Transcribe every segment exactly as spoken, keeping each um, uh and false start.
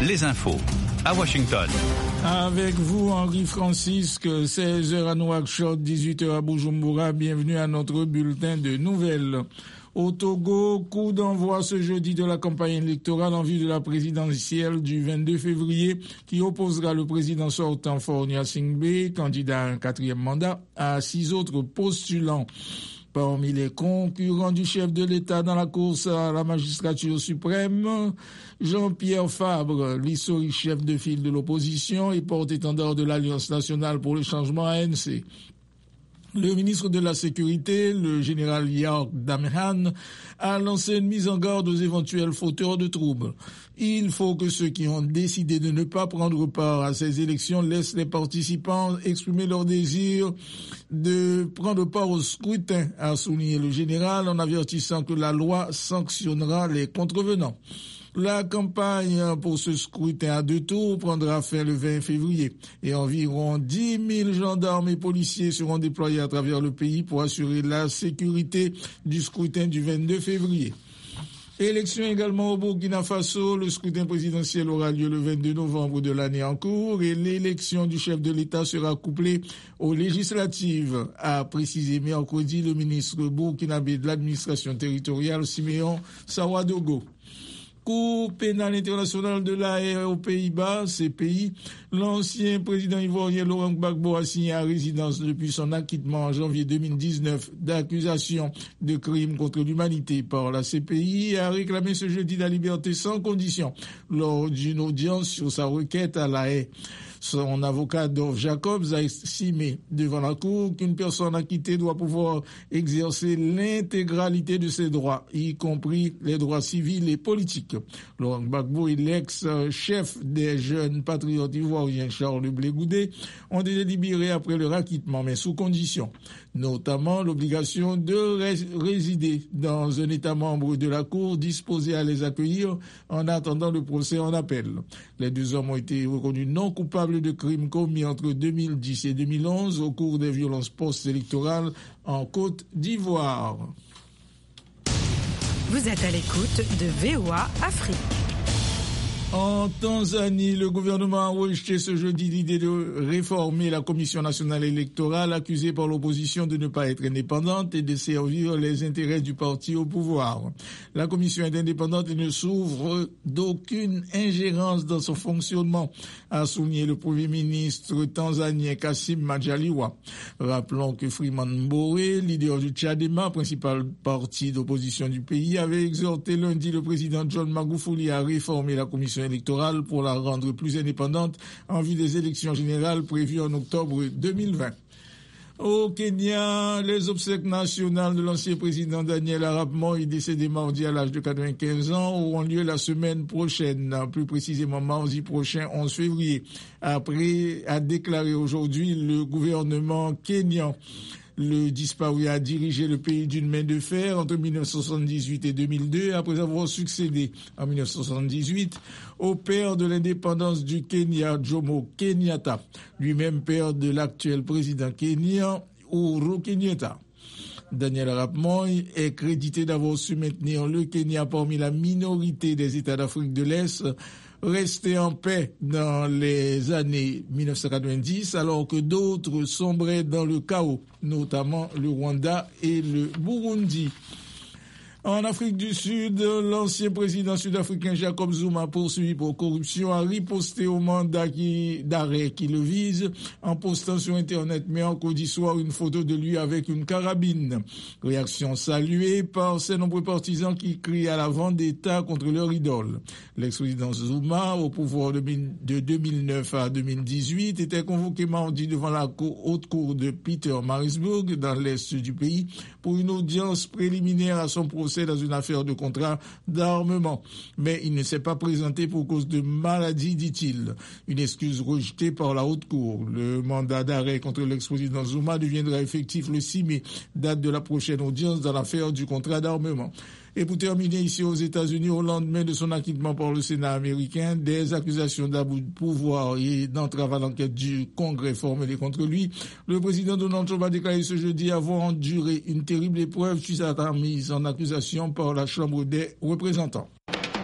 les infos à Washington. Avec vous, Henri Francisque, seize heures à Nouakchott, dix-huit heures à Bujumbura. Bienvenue à notre bulletin de nouvelles. Au Togo, coup d'envoi ce jeudi de la campagne électorale en vue de la présidentielle du vingt-deux février qui opposera le président sortant Faure Gnassingbé, candidat à un quatrième mandat, à six autres postulants. Parmi les concurrents du chef de l'État dans la course à la magistrature suprême, Jean-Pierre Fabre, l'historique chef de file de l'opposition et porte-étendard de l'Alliance nationale pour le changement A N C. Le ministre de la Sécurité, le général Yark Damhan, a lancé une mise en garde aux éventuels fauteurs de troubles. Il faut que ceux qui ont décidé de ne pas prendre part à ces élections laissent les participants exprimer leur désir de prendre part au scrutin, a souligné le général en avertissant que la loi sanctionnera les contrevenants. La campagne pour ce scrutin à deux tours prendra fin le vingt février et environ dix mille gendarmes et policiers seront déployés à travers le pays pour assurer la sécurité du scrutin du vingt-deux février. Élection également au Burkina Faso, le scrutin présidentiel aura lieu le vingt-deux novembre de l'année en cours et l'élection du chef de l'État sera couplée aux législatives, a précisé mercredi le ministre burkinabé de l'administration territoriale Siméon Sawadogo. Cour pénale internationale de La Haye aux Pays-Bas, C P I, l'ancien président ivoirien Laurent Gbagbo a signé à résidence depuis son acquittement en janvier deux mille dix-neuf d'accusations de crimes contre l'humanité par la C P I et a réclamé ce jeudi la liberté sans condition lors d'une audience sur sa requête à La Haye. Son avocat Dov Jacobs a estimé devant la Cour qu'une personne acquittée doit pouvoir exercer l'intégralité de ses droits, y compris les droits civils et politiques. Laurent Gbagbo et l'ex-chef des jeunes patriotes ivoiriens Charles Blé Goudé ont été libérés après leur acquittement, mais sous condition, notamment l'obligation de résider dans un État membre de la Cour disposé à les accueillir en attendant le procès en appel. Les deux hommes ont été reconnus non coupables de crimes commis entre deux mille dix et deux mille onze au cours des violences post-électorales en Côte d'Ivoire. Vous êtes à l'écoute de V O A Afrique. En Tanzanie, le gouvernement a rejeté ce jeudi l'idée de réformer la Commission nationale électorale accusée par l'opposition de ne pas être indépendante et de servir les intérêts du parti au pouvoir. La Commission est indépendante et ne s'ouvre d'aucune ingérence dans son fonctionnement, a souligné le Premier ministre tanzanien Kassim Majaliwa. Rappelons que Freeman Mbowe, leader du Tchadema, principal parti d'opposition du pays, avait exhorté lundi le président John Magufuli à réformer la Commission électorale pour la rendre plus indépendante en vue des élections générales prévues en octobre deux mille vingt. Au Kenya, les obsèques nationales de l'ancien président Daniel Arap Moi, décédé mardi à l'âge de quatre-vingt-quinze ans, auront lieu la semaine prochaine, plus précisément mardi prochain, onze février. Après, a déclaré aujourd'hui le gouvernement kényan. Le disparu a dirigé le pays d'une main de fer entre mille neuf cent soixante-dix-huit et deux mille deux, après avoir succédé en mille neuf cent soixante-dix-huit au père de l'indépendance du Kenya, Jomo Kenyatta, lui-même père de l'actuel président kenyan, Uhuru Kenyatta. Daniel Arap Moi est crédité d'avoir su maintenir le Kenya parmi la minorité des États d'Afrique de l'Est restés en paix dans les années mille neuf cent quatre-vingt-dix, alors que d'autres sombraient dans le chaos, notamment le Rwanda et le Burundi. En Afrique du Sud, l'ancien président sud-africain Jacob Zuma, poursuivi pour corruption, a riposté au mandat qui, d'arrêt qui le vise en postant sur Internet mercredi soir une photo de lui avec une carabine. Réaction saluée par ses nombreux partisans qui crient à la vendetta contre leur idole. L'ex-président Zuma, au pouvoir de deux mille neuf à deux mille dix-huit, était convoqué mardi devant la haute cour de Pietermaritzburg, dans l'est du pays, pour une audience préliminaire à son procès dans une affaire de contrat d'armement. Mais il ne s'est pas présenté pour cause de maladie, dit-il. Une excuse rejetée par la haute cour. Le mandat d'arrêt contre l'ex-président Zuma deviendra effectif le six mai, date de la prochaine audience dans l'affaire du contrat d'armement. Et pour terminer, ici aux États-Unis, au lendemain de son acquittement par le Sénat américain, des accusations d'abus de pouvoir et d'entrave à l'enquête du Congrès formulées contre lui, le président Donald Trump a déclaré ce jeudi avoir enduré une terrible épreuve suite à sa mise en accusation par la Chambre des représentants.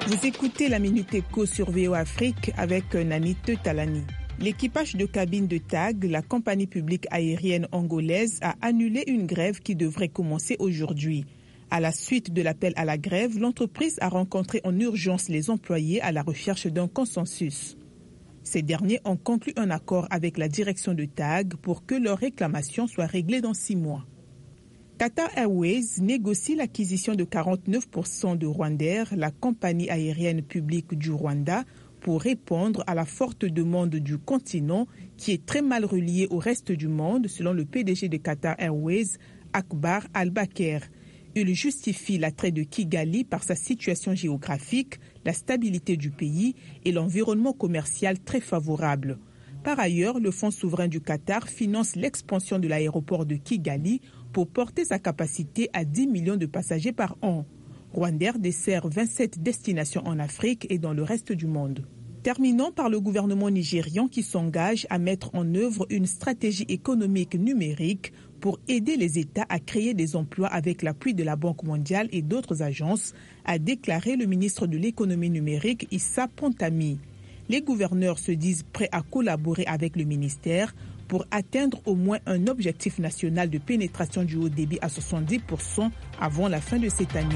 Vous écoutez la Minute Éco sur V O A Afrique avec Nanit Talani. L'équipage de cabine de T A G, la compagnie publique aérienne angolaise, a annulé une grève qui devrait commencer aujourd'hui. À la suite de l'appel à la grève, l'entreprise a rencontré en urgence les employés à la recherche d'un consensus. Ces derniers ont conclu un accord avec la direction de T A G pour que leurs réclamations soient réglées dans six mois. Qatar Airways négocie l'acquisition de quarante-neuf pour cent de Rwandair, la compagnie aérienne publique du Rwanda, pour répondre à la forte demande du continent qui est très mal relié au reste du monde, selon le P D G de Qatar Airways, Akbar Al-Baker. Il justifie l'attrait de Kigali par sa situation géographique, la stabilité du pays et l'environnement commercial très favorable. Par ailleurs, le Fonds souverain du Qatar finance l'expansion de l'aéroport de Kigali pour porter sa capacité à dix millions de passagers par an. Rwandair dessert vingt-sept destinations en Afrique et dans le reste du monde. Terminons par le gouvernement nigérian qui s'engage à mettre en œuvre une stratégie économique numérique pour aider les États à créer des emplois avec l'appui de la Banque mondiale et d'autres agences, a déclaré le ministre de l'économie numérique Issa Pontami. Les gouverneurs se disent prêts à collaborer avec le ministère pour atteindre au moins un objectif national de pénétration du haut débit à soixante-dix pour cent avant la fin de cette année.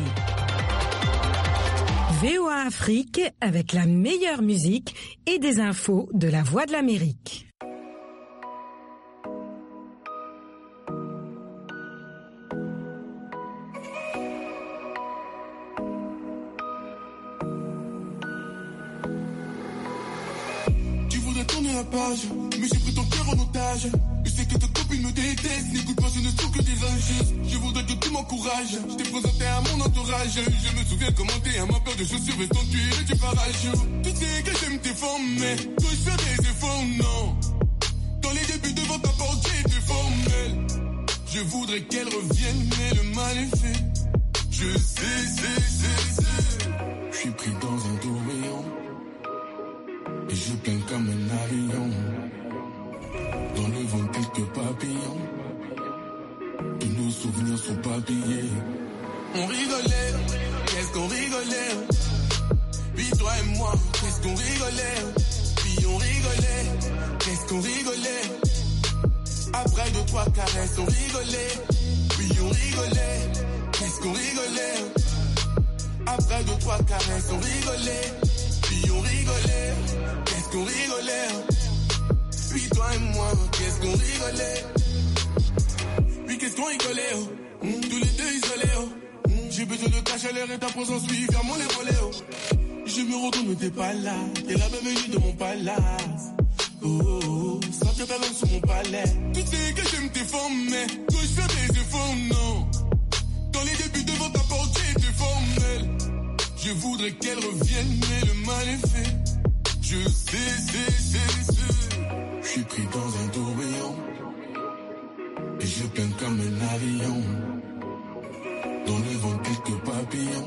V O A Afrique avec la meilleure musique et des infos de la Voix de l'Amérique. La page, mais j'ai pris ton cœur en otage. Je sais que tes copines me détestent. N'écoute pas, je ne trouve que des injustes. Je voudrais que tu m'encourages. Je t'ai présenté à mon entourage. Je me souviens comment t'es à ma paire de chaussures et ton tuer et tu parachutes. Tu sais que j'aime tes formes, mais toi je fais des efforts, non. Dans les débuts devant ta porte, j'ai été formelle. Je voudrais qu'elle revienne, mais le mal est fait. Je sais, sais, sais, sais. Je suis pris dans un tourbillon. Et je plains comme un avion. Dans le vent quelques papillons. Tous nos souvenirs sont papillés. On rigolait, qu'est-ce qu'on rigolait. Puis toi et moi, qu'est-ce qu'on rigolait. Puis on rigolait, qu'est-ce qu'on rigolait. Après deux, trois caresses, on rigolait. Puis on rigolait, qu'est-ce qu'on rigolait. Après deux, trois caresses, on rigolait. Puis on rigolait, qu'est-ce qu'on rigolait. Puis toi et moi, qu'est-ce qu'on rigolait. Puis qu'est-ce qu'on rigolait, oh. Mmh, tous les deux isolés, oh. Mmh, j'ai besoin de ta chaleur et ta présence, oui, ferme les volets, oh. Je me retourne, mais t'es pas là. T'es la bienvenue de mon palace. Oh, oh, oh, sentir ta langue sur mon palais. Tu sais que j'aime tes formes, mais toi je fais des efforts, non. Dans les débuts devant ta porte, j'ai été formelle. Je voudrais qu'elle revienne, mais le mal est fait. Je sais, sais, sais, sais. Je suis pris dans un tourbillon. Et je plains comme un avion. Dans le vent quelques papillons.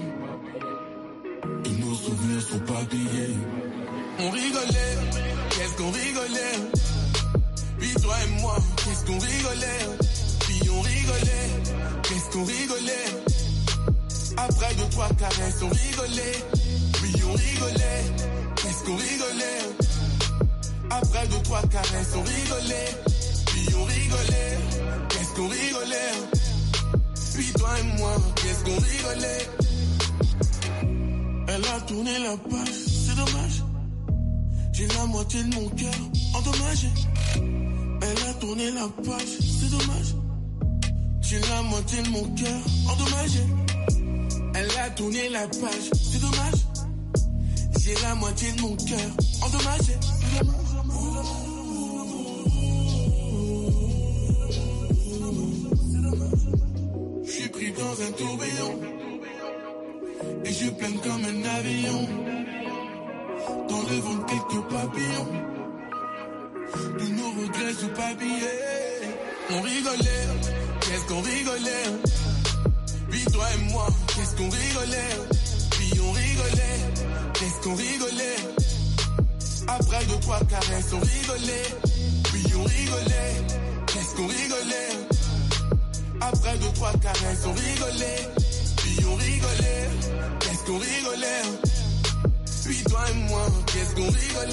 Tous nos souvenirs sont papillés. On rigolait, qu'est-ce qu'on rigolait. Puis toi et moi, qu'est-ce qu'on rigolait. Puis on rigolait, qu'est-ce qu'on rigolait. Après deux, trois caresses, on rigolait. Puis on rigolait, qu'est-ce qu'on rigolait. Après deux, trois caresses, on rigolait. Puis on rigolait, qu'est-ce qu'on rigolait. Puis toi et moi, qu'est-ce qu'on rigolait. Elle a tourné la page, c'est dommage. J'ai la moitié de mon cœur endommagé. Elle a tourné la page, c'est dommage. J'ai la moitié de mon cœur endommagé. Elle a tourné la page, c'est dommage. J'ai la moitié de mon cœur endommagé. Je suis pris dans un tourbillon. Et je plains comme un avion. Dans le vent quelques papillons. Tous nos regrets sous papillés. On rigolait, qu'est-ce qu'on rigolait. Puis toi et moi, qu'est-ce qu'on rigolait. Puis on rigolait, qu'est-ce qu'on rigolait. Après deux, trois caresses, on rigolait. Puis on rigolait, qu'est-ce qu'on rigolait. Après deux, trois caresses, on rigolait. Puis on rigolait, qu'est-ce qu'on rigolait. depuis toi et moi. Qu'est-ce qu'on rigole